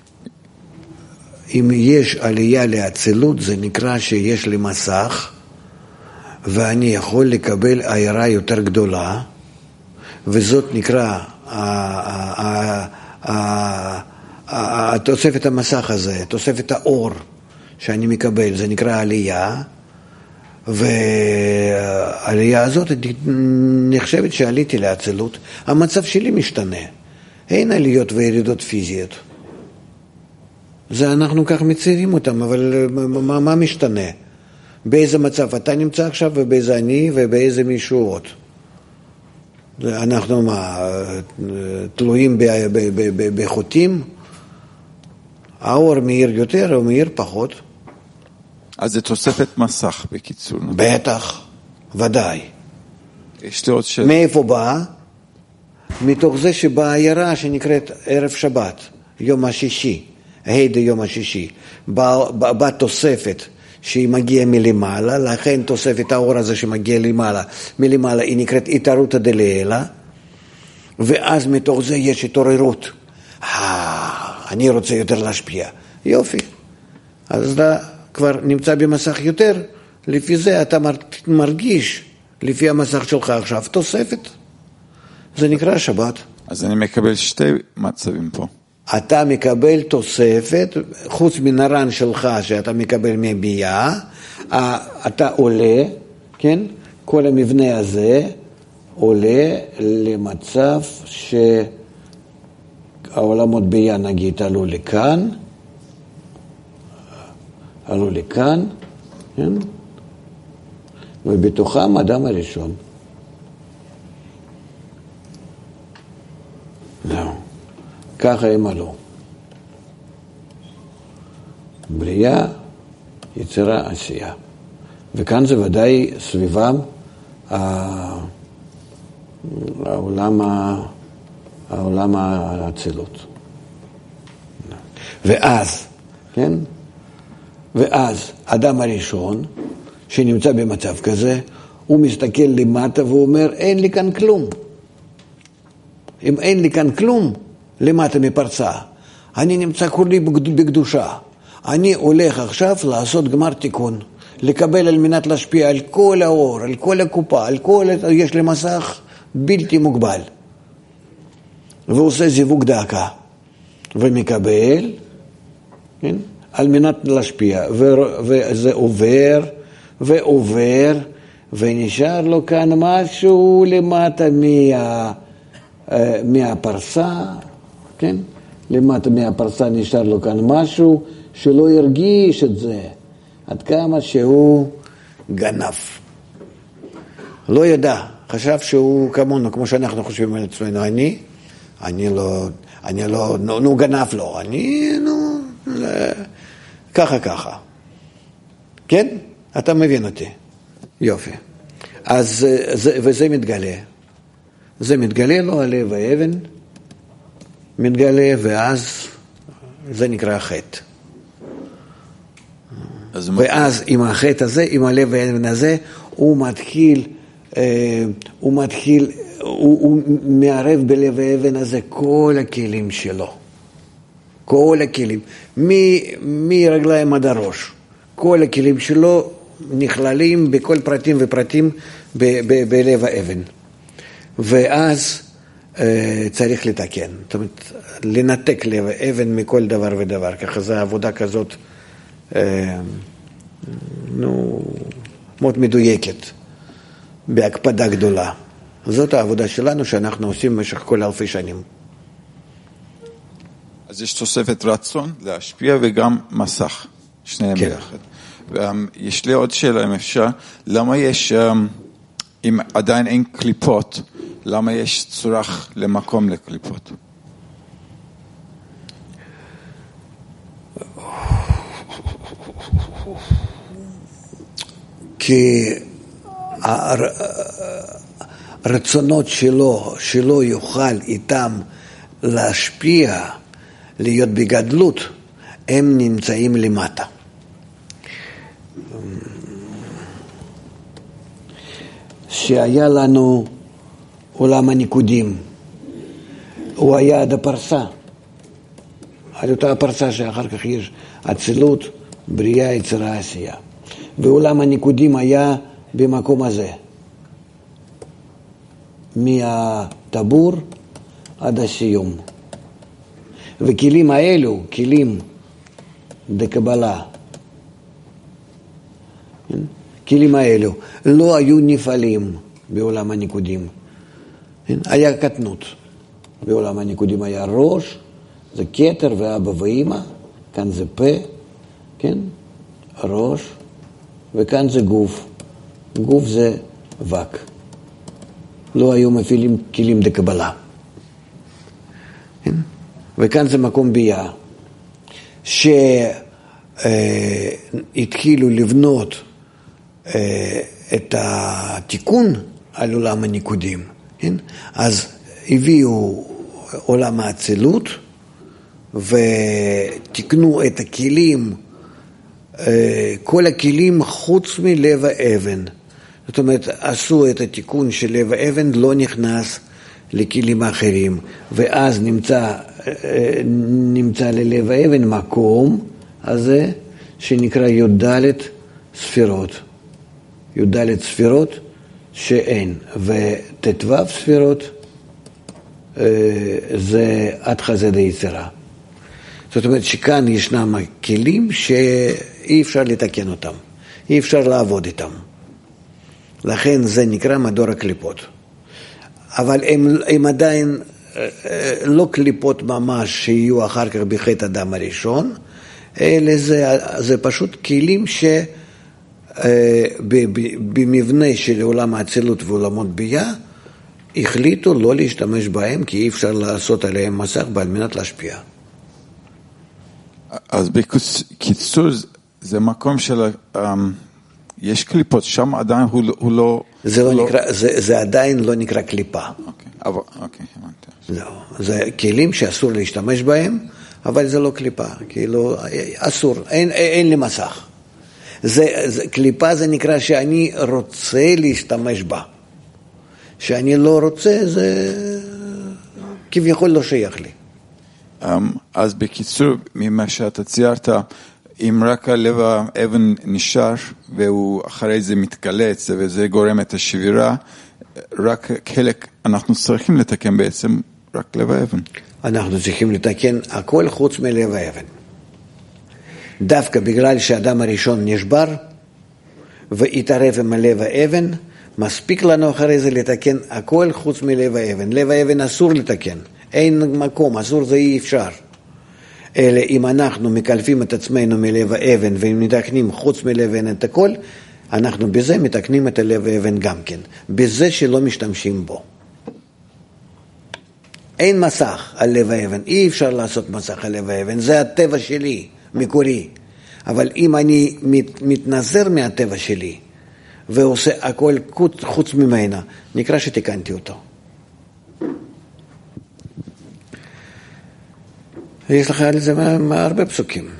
אם יש עלייה לאצילות, זה נקרא שיש לי מסך, ואני יכול לקבל עיירה יותר גדולה, וזאת נקרא תוספת המסך הזה, תוספת האור שאני מקבל, זה נקרא עלייה, והעלייה הזאת נחשבת שעליתי לאצילות. המצב שלי משתנה, אין עליות וירידות פיזיות. זה אנחנו כך מציירים אותם, אבל מה משתנה? באיזה מצב אתה נמצא עכשיו, ובאיזה אני, ובאיזה מישהו עוד? אנחנו תלויים בחוטים? האור מאיר יותר או מאיר פחות? אז זה תוספת מסך בקיצור. בטח, ודאי. יש לי עוד שאלה. מאיפה בא? מתוך זה שבעיירה שנקראת ערב שבת, יום השישי, הידי יום השישי, בא תוספת שהיא מגיעה מלמעלה, לכן תוספת האור הזה שמגיע מלמעלה היא נקראת התערותא דלעילא, ואז מתוך זה יש התעוררות. אני רוצה יותר להשפיע. יופי. אז אתה כבר נמצא במסך יותר, לפי זה אתה מרגיש, לפי המסך שלך עכשיו, תוספת. זה נקרא שבת. אז אני מקבל שתי מצבים פה. אתה מקבל תוספת, חוץ מנרן שלך שאתה מקבל מביאה, אתה עולה, כן? כל המבנה הזה עולה למצב שהעולמות ביאה נגיד עלו לכאן, כן? ובתוכם אדם הראשון. זהו. ככה הם עלו. בריאה, יצירה, עשייה. וכאן זה ודאי סביבם העולם האצילות. ואז, כן? ואז אדם הראשון שנמצא במצב כזה, הוא מסתכל למטה ואומר, אין לי כאן כלום. אם אין לי כאן כלום, למטה מפרצה, אני נמצא כולי בקדושה. אני הולך עכשיו לעשות גמר תיקון, לקבל על מנת להשפיע על כל האור, על כל הקופה, יש לי מסך בלתי מוגבל. ועושה זיווג דקה, ומקבל, כן? על מנת להשפיע, וזה עובר, ונשאר לו כאן משהו למטה מהפרסה, כן? למטה מהפרסה נשאר לו כאן משהו שלא הרגיש את זה, עד כמה שהוא גנב. לא ידע, חשב שהוא כמונו, כמו שאנחנו חושבים על עצמנו, אני לא, נו גנב לו, ככה. כן? אתה מבין אותי. יופי. אז, וזה מתגלה. זה מתגלה לו הלב האבן, מתגלה, ואז זה נקרא חטא. ואז עם החטא הזה, עם הלב האבן הזה, הוא מערב בלב האבן הזה כל הכלים שלו. כל הכלים. מרגליים עד הראש. כל הכלים שלו נכללים בכל פרטים ופרטים בלב האבן. ואז צריך לתקן. זאת אומרת, לנתק לב האבן מכל דבר ודבר. ככה זו עבודה כזאת, מאוד מדויקת, בהקפדה גדולה. זאת העבודה שלנו שאנחנו עושים במשך כל אלפי שנים. אז יש תוספת רצון להשפיע וגם מסך, שניהם ביחד. יש לי עוד שאלה אם אפשר, למה יש, אם עדיין אין קליפות, למה יש צורך למקום לקליפות? כי הרצונות שלו יוכל איתם להשפיע, להיות בגדלות, הם נמצאים למטה. שהיה לנו עולם הניקודים, הוא היה עד הפרסה, עד אותה הפרסה שאחר כך יש אצילות, בריאה, יצירה, עשייה. ועולם הניקודים היה במקום הזה, מהטבור עד הסיום. וכלים האלו, כלים דקבלה, כלים האלו לא היו נפעלים בעולם הניקודים. היה קטנות. בעולם הניקודים היה ראש, זה כתר ואבא ואמא, כאן זה פה, כן? ראש, וכאן זה גוף. גוף זה וק. לא היו מפעילים כלים דקבלה. כן? וכאן זה מקום בייה, שהתחילו לבנות את התיקון על עולם הניקודים. כן? אז הביאו עולם האצילות ותקנו את הכלים, כל הכלים חוץ מלב האבן. זאת אומרת, עשו את התיקון של לב האבן, לא נכנס לכלים אחרים, ואז נמצא ללב האבן מקום הזה שנקרא י"ד ספירות. י"ד ספירות שאין, וט"ו ספירות זה עד חסד היצירה. זאת אומרת שכאן ישנם כלים שאי אפשר לתקן אותם, אי אפשר לעבוד איתם. לכן זה נקרא מדור הקליפות. אבל הם עדיין לא קליפות ממש שיהיו אחר כך בחטא אדם הראשון, אלא זה פשוט כלים שבמבנה של עולם האצילות ועולמות בייה, החליטו לא להשתמש בהם, כי אי אפשר לעשות עליהם מסך בעל מנת להשפיע. אז בקיצור, זה מקום של, יש קליפות, שם עדיין הוא לא... זה עדיין לא נקרא קליפה. אוקיי, הבנתי. זה כלים שאסור להשתמש בהם, אבל זה לא קליפה, כאילו אסור, אין לי מסך. קליפה זה נקרא שאני רוצה להשתמש בה. שאני לא רוצה, זה כביכול לא שייך לי. אז בקיצור, ממה שאתה ציירת, אם רק הלב האבן נשאר, והוא אחרי זה מתקלץ, וזה גורם את השבירה, רק חלק, אנחנו צריכים לתקן בעצם רק לב האבן. אנחנו צריכים לתקן הכל חוץ מלב האבן. דווקא בגלל שהאדם הראשון נשבר, והתערב עם הלב האבן, מספיק לנו אחרי זה לתקן הכל חוץ מלב האבן. לב האבן אסור לתקן, אין מקום, אסור זה אי אפשר. אלא אם אנחנו מקלפים את עצמנו מלב האבן ומתקנים חוץ מלב האבן את הכל, אנחנו בזה מתקנים את הלב האבן גם כן, בזה שלא משתמשים בו. אין מסך על לב האבן, אי אפשר לעשות מסך על לב האבן, זה הטבע שלי, מקורי. אבל אם אני מתנזר מהטבע שלי ועושה הכל חוץ ממנה, נקרא שתיקנתי אותו. יש לך על זה הרבה פסוקים.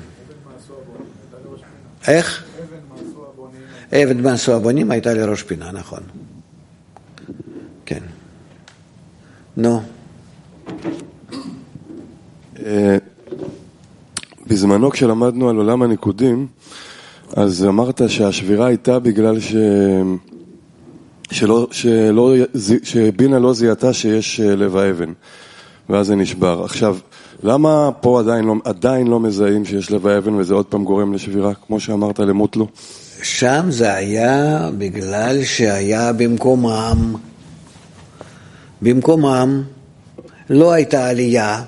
איך? אבן מעשו הבונים הייתה לראש פינה, נכון. כן. נו. בזמנו כשלמדנו על עולם הניקודים, אז אמרת שהשבירה הייתה בגלל שבינה לא זיהתה שיש לב האבן, ואז זה נשבר. עכשיו, למה פה עדיין לא מזהים שיש לב האבן וזה עוד פעם גורם לשבירה, כמו שאמרת למוטלו? שם זה היה בגלל שהיה במקומם לא הייתה עלייה,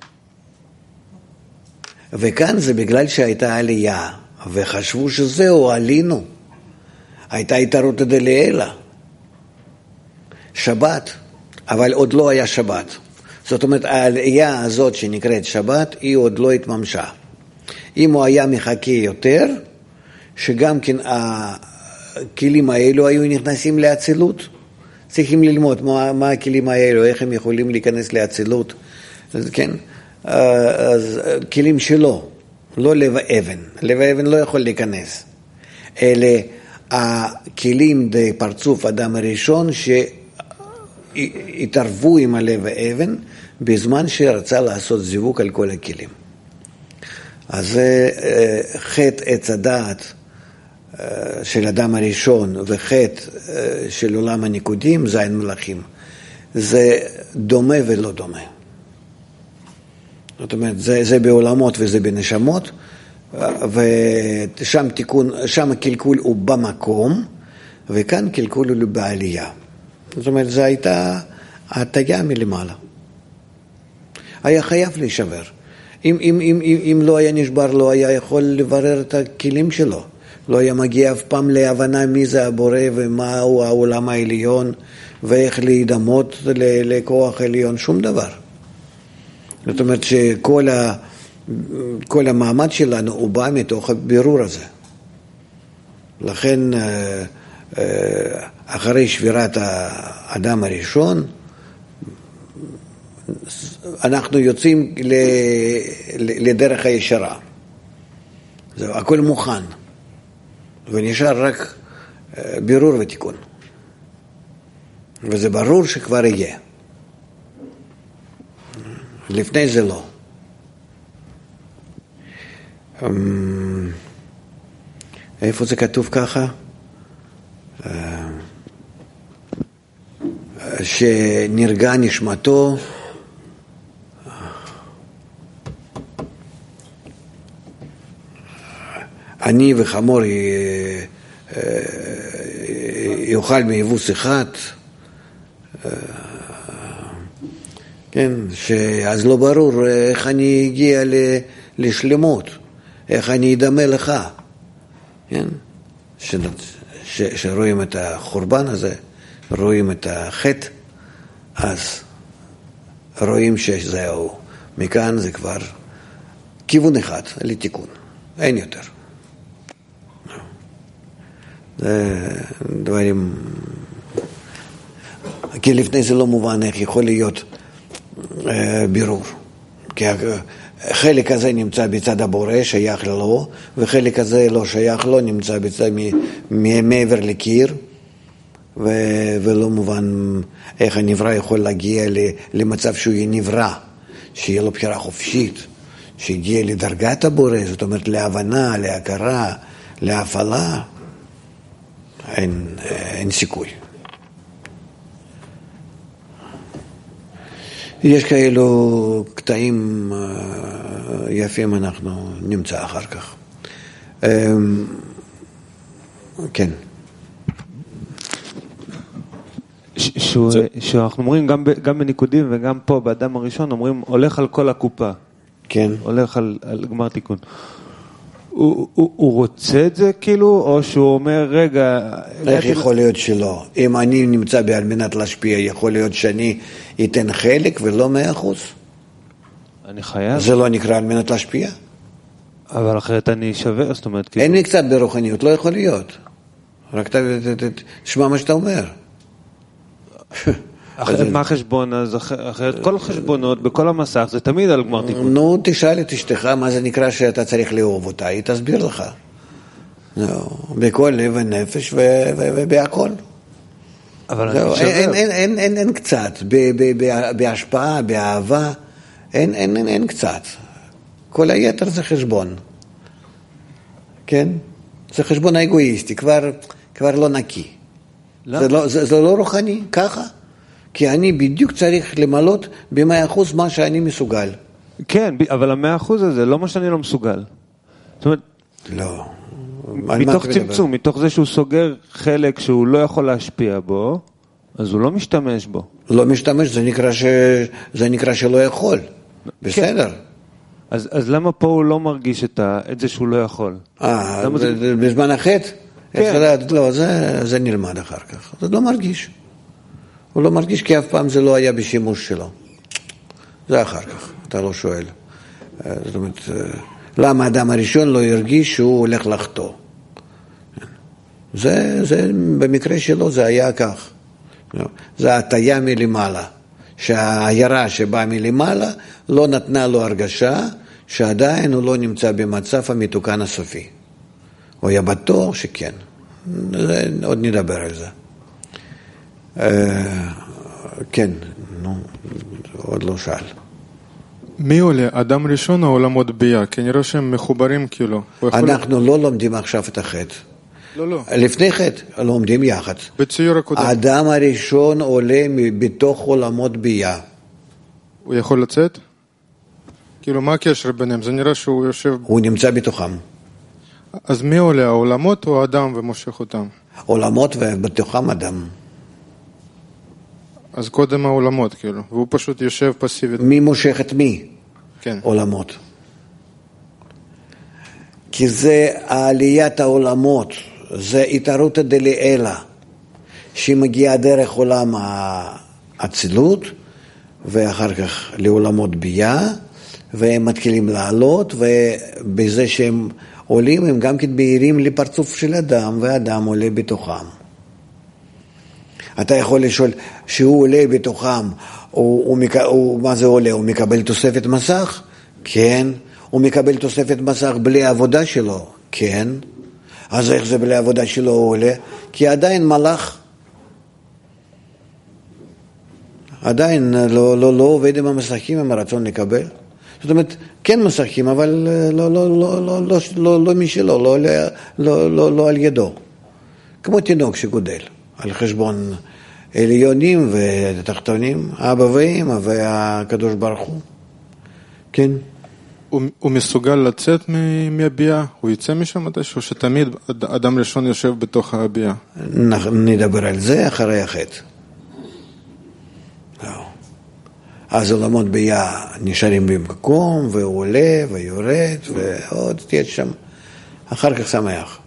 וכאן זה בגלל שהייתה עלייה, וחשבו שזהו, עלינו. הייתה התערות דלעילה. שבת, אבל עוד לא היה שבת. זאת אומרת, העלייה הזאת שנקראת שבת, היא עוד לא התממשה. אם הוא היה מחכה יותר, שגם כן הכלים האלו היו נכנסים לאצילות, צריכים ללמוד מה הכלים האלו, איך הם יכולים להיכנס לאצילות, כן? אז כלים שלו, לא לב האבן. לב האבן לא יכול להיכנס. אלה הכלים בפרצוף אדם הראשון שהתערבו עם הלב האבן בזמן שרצה לעשות זיווג על כל הכלים. אז זה חטא עץ הדעת של אדם הראשון וחטא של עולם הניקודים, זין מלאכים. זה דומה ולא דומה. זאת אומרת, זה בעולמות וזה בנשמות, ושם תיקון, שם הקלקול הוא במקום, וכאן קלקול הוא בעלייה. זאת אומרת, זו הייתה הטיה מלמעלה. היה חייב להישבר. אם לא היה נשבר, לא היה יכול לברר את הכלים שלו. לא היה מגיע אף פעם להבנה מי זה הבורא ומהו העולם העליון, ואיך להידמות לכוח עליון, שום דבר. זאת אומרת שכל המעמד שלנו הוא בא מתוך הבירור הזה. לכן אחרי שבירת האדם הראשון אנחנו יוצאים לדרך הישרה. זהו, הכל מוכן ונשאר רק בירור ותיקון, וזה ברור שכבר יהיה. לפני זה לא. איפה זה כתוב ככה? שנרגע נשמתו אני וחמור יאכל מיבוס אחד, כן, שאז לא ברור איך אני אגיע לשלמות, איך אני אדמה לך, כן? שרואים את החורבן הזה, רואים את החטא, אז רואים שזהו, מכאן זה כבר כיוון אחד לתיקון, אין יותר. זה דברים, כי לפני זה לא מובן איך יכול להיות בירור, כי חלק הזה נמצא בצד הבורא, שייך לו, וחלק הזה לא שייך לו, נמצא בצד מעבר לקיר, ולא מובן איך הנברא יכול להגיע למצב שהוא יהיה נברא, שיהיה לו בחירה חופשית, שיגיע לדרגת הבורא, זאת אומרת להבנה, להכרה, להפעלה, אין סיכוי. יש כאלו קטעים יפים, אנחנו נמצא אחר כך. כן. שאנחנו אומרים גם בניקודים וגם פה באדם הראשון, אומרים הולך על כל הקופה. כן. הולך על גמר תיקון. הוא רוצה את זה כאילו, או שהוא אומר, רגע... איך יכול להיות שלא? אם אני נמצא על מנת להשפיע, יכול להיות שאני אתן חלק ולא 100%? אני חייב. זה לא נקרא על מנת להשפיע? אבל אחרת אני שווה, זאת אומרת... אין לי קצת ברוחניות, לא יכול להיות. רק תשמע מה שאתה אומר. מה החשבון? אז אחרת כל החשבונות בכל המסך זה תמיד על גמר תיקון. נו, תשאל את אשתך מה זה נקרא שאתה צריך לאהוב אותה, היא תסביר לך. בכל לב ונפש ובהכל. אבל אני שווה. אין קצת. בהשפעה, באהבה, אין קצת. כל היתר זה חשבון. כן? זה חשבון האגואיסטי, כבר לא נקי. זה לא רוחני, ככה. כי אני בדיוק צריך למלות ב100% מה שאני מסוגל. כן, אבל ה100% הזה לא מה שאני לא מסוגל. זאת אומרת, לא. מתוך צמצום, מתוך זה שהוא סוגר חלק שהוא לא יכול להשפיע בו, אז הוא לא משתמש בו. לא משתמש, זה נקרא שלא יכול. בסדר. אז למה פה הוא לא מרגיש את זה שהוא לא יכול? בזמן החטא? כן. לא, זה נלמד אחר כך. זה לא מרגיש. הוא לא מרגיש כי אף פעם זה לא היה בשימוש שלו. זה אחר כך, אתה לא שואל. זאת אומרת, למה האדם הראשון לא הרגיש שהוא הולך לחטוא? זה במקרה שלו זה היה כך. זה הטיה מלמעלה. שהעיירה שבאה מלמעלה לא נתנה לו הרגשה שעדיין הוא לא נמצא במצב המתוקן הסופי. הוא היה בטוח שכן. עוד נדבר על זה. כן, נו, עוד לא שאל. מי עולה? אדם ראשון או עולמות ביה? כי נראה שהם מחוברים כאילו. אנחנו לא לומדים עכשיו את החטא. לא. לפני חטא לומדים יחד. בציור הקודם. האדם הראשון עולה בתוך עולמות ביה. הוא יכול לצאת? כאילו מה הקשר ביניהם? זה נראה שהוא יושב... הוא נמצא בתוכם. אז מי עולה? העולמות או האדם ומושך אותם? עולמות ובתוכם אדם. אז קודם העולמות כאילו, והוא פשוט יושב פסיבית. מי מושך את מי? כן. עולמות. כי זה עליית העולמות, זה התערותא דלעילא, שמגיעה דרך עולם האצילות, ואחר כך לעולמות ביה, והם מתחילים לעלות, ובזה שהם עולים הם גם כן בהירים לפרצוף של אדם, ואדם עולה בתוכם. אתה יכול לשאול, שהוא עולה בתוכם, מה זה עולה? הוא מקבל תוספת מסך? כן. הוא מקבל תוספת מסך בלי העבודה שלו? כן. אז איך זה בלי העבודה שלו הוא עולה? כי עדיין מלאך. עדיין לא עובד עם המשחקים, עם הרצון לקבל. זאת אומרת, כן משחקים, אבל לא משלו, לא על ידו. כמו תינוק שגודל, על חשבון עליונים ותחתונים, אבא ואמא והקדוש ברוך הוא. כן. הוא מסוגל לצאת מהביאה? הוא יצא משם מתישהו? שתמיד אדם ראשון יושב בתוך הביאה? נדבר על זה אחרי החטא. אז עולמות ביאה נשארים במקום, והוא עולה ויורד, ועוד תהיה שם. אחר כך שמח.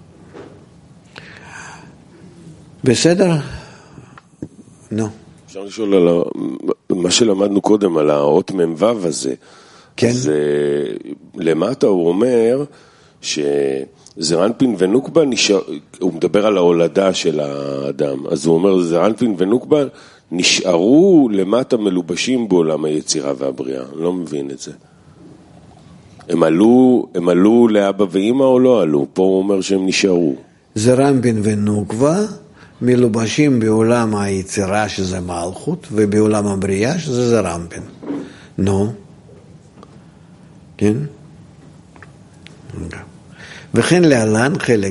בסדר? נו. אפשר לשאול על מה שלמדנו קודם, על האות מ"ו הזה. כן. אז למטה הוא אומר שזרנפין ונוקבה, הוא מדבר על ההולדה של האדם, אז הוא אומר זרנפין ונוקבה נשארו למטה מלובשים בעולם היצירה והבריאה. אני לא מבין את זה. הם עלו לאבא ואמא או לא עלו? פה הוא אומר שהם נשארו. זרנפין ונוקבה מלובשים בעולם היצירה שזה מלכות, ובעולם הבריאה שזה זרנפין. נו. כן? וכן להלן חלק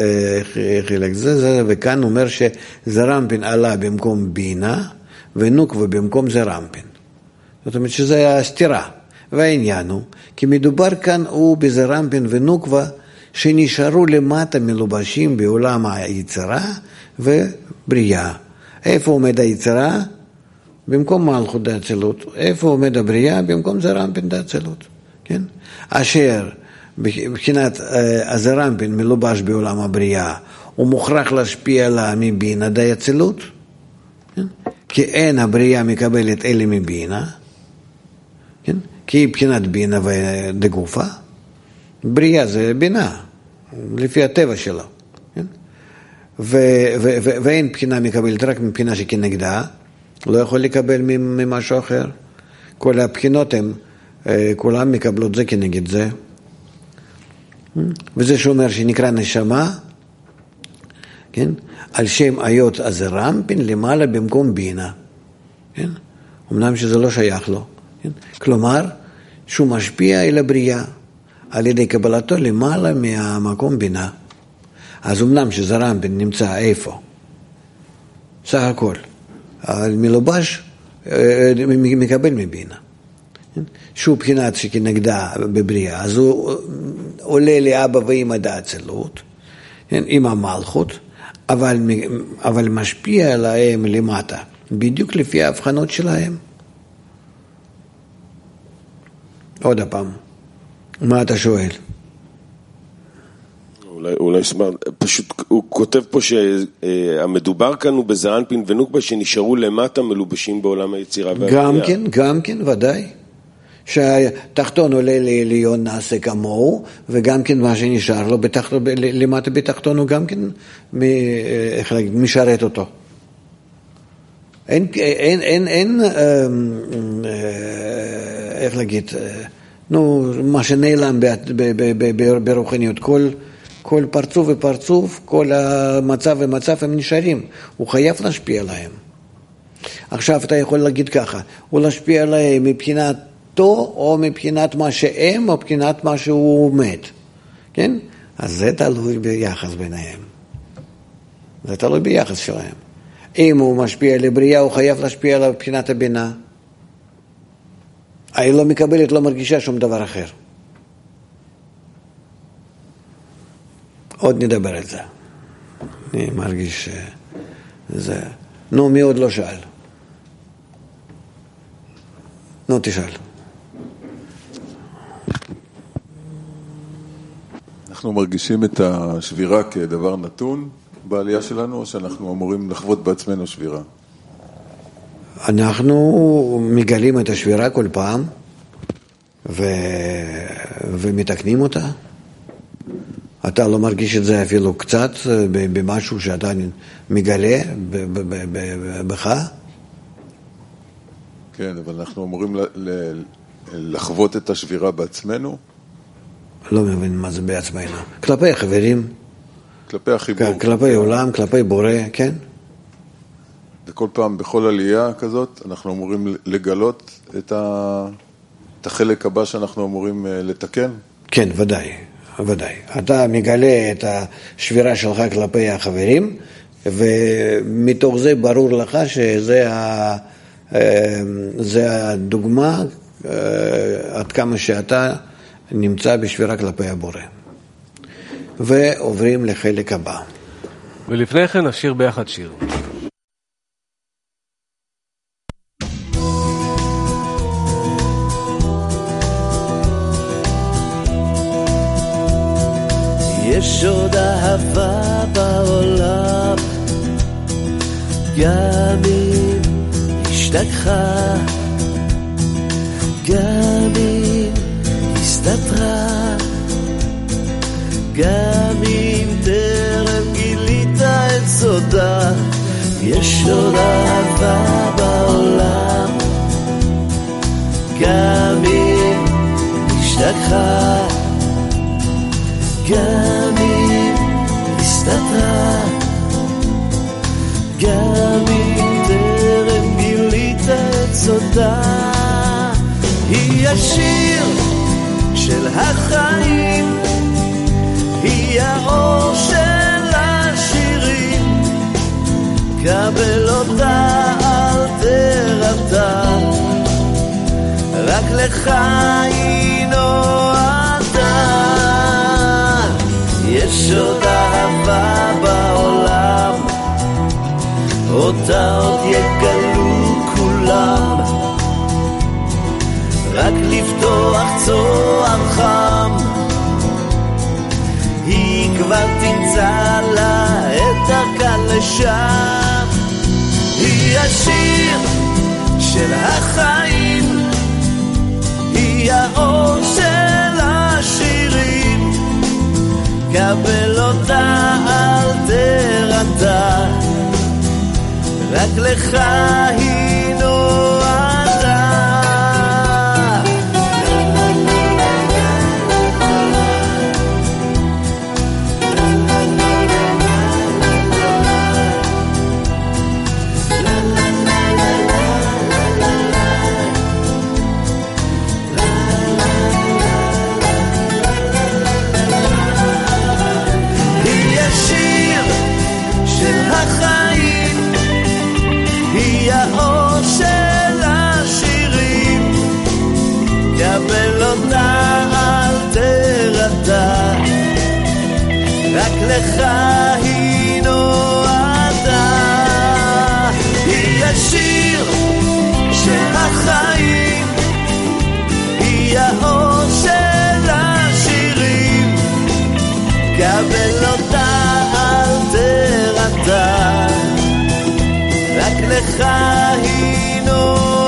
זה, וכאן אומר שזרנפין עלה במקום בינה, ונוקבה במקום זרנפין. זאת אומרת שזה הסתירה. והעניין הוא, כי מדובר כאן הוא בזרנפין ונוקבה, שנשארו למטה מלובשים בעולם היצירה ובריאה. איפה עומד היצירה? במקום מלכות דאצילות. איפה עומד הבריאה? במקום זרמפין דאצילות. כן? אשר מבחינת הזרמפין מלובש בעולם הבריאה, הוא מוכרח להשפיע עליה מבינה דאצילות, כן? כי אין הבריאה מקבלת אלה מבינה, כן? כי היא מבחינת בינה ודגופה. בריאה זה בינה, לפי הטבע שלה. כן? ואין בחינה מקבלת רק מבחינה שכנגדה, לא יכול לקבל ממשהו אחר. כל הבחינות הם, כולם מקבלות זה כנגד זה. וזה שאומר שנקרא נשמה, כן? על שם היות הזרמפין למעלה במקום בינה. כן? אמנם שזה לא שייך לו. כן? כלומר, שהוא משפיע אל הבריאה, על ידי קבלתו למעלה מהמקום בינה. אז אמנם שזרמפין נמצא איפה? סך הכל. מלובש מקבל מבינה. שהוא בחינת שכנגדה בבריאה, אז הוא עולה לאבא ואמא דאצילות, עם המלכות, אבל משפיע עליהם למטה, בדיוק לפי ההבחנות שלהם. עוד פעם, מה אתה שואל? אולי פשוט הוא כותב פה שהמדובר כאן הוא בזרנפין ונוקבה שנשארו למטה מלובשים בעולם היצירה והבריאה. גם כן, ודאי. שהתחתון עולה לעליון נעשה כמוהו, וגם כן מה שנשאר לו למטה בתחתון הוא גם כן משרת אותו. אין איך להגיד, מה שנעלם ברוחניות, כל פרצוף ופרצוף, כל המצב ומצב הם נשארים, הוא חייב להשפיע עליהם. עכשיו אתה יכול להגיד ככה, הוא להשפיע עליהם מבחינתו או מבחינת מה שהם או מבחינת מה שהוא עומד, כן? אז זה תלוי ביחס ביניהם, זה תלוי ביחס שלהם. אם הוא משפיע לבריאה הוא חייב להשפיע עליו מבחינת הבינה, היא לא מקבלת, לא מרגישה שום דבר אחר. עוד נדבר על זה. אני מרגיש שזה... נו, מי עוד לא שאל? נו, תשאל. אנחנו מרגישים את השבירה כדבר נתון בעלייה שלנו, או שאנחנו אמורים לחוות בעצמנו שבירה? אנחנו מגלים את השבירה כל פעם, ומתקנים אותה. אתה לא מרגיש את זה אפילו קצת במשהו שאתה מגלה בך? כן, אבל אנחנו אמורים לחוות את השבירה בעצמנו? לא מבין מה זה בעצמנו. כלפי החברים. כלפי החיבור. כלפי עולם, כלפי בורא, כן? וכל פעם, בכל עלייה כזאת, אנחנו אמורים לגלות את החלק הבא שאנחנו אמורים לתקן? כן, ודאי. ודאי. אתה מגלה את השבירה שלך כלפי החברים, ומתוך זה ברור לך שזה הדוגמה עד כמה שאתה נמצא בשבירה כלפי הבורא. ועוברים לחלק הבא. ולפני כן נשיר ביחד שיר. יש עוד אהבה בעולם, גם אם השתכחה, גם אם הסתתרה, גם אם טרם גילית את סודה. יש עוד אהבה בעולם, גם אם השתכחה, גם אם הסתתרה, גם אם טרם גילית את סודה. היא השיר של החיים, היא האור של השירים, קבל אותה אל תרתה, רק לך היא נועדה. יש עוד אהבה בעולם, עוד אותה עוד יגלו כולם, רק לפתוח צוהר חם, היא כבר תמצא לה את דרכה לשם. היא השיר של החיים, היא האור של השירים, קבל אותה אל תרתע, רק לך היא נועדה. היא השיר של החיים, היא האור של השירים, קבל אותה אל תרתע, רק לך היא נועדה. היא השיר של החיים, היא האור של השירים, קבל אותה אל תרתע, רק לך היא נועדה.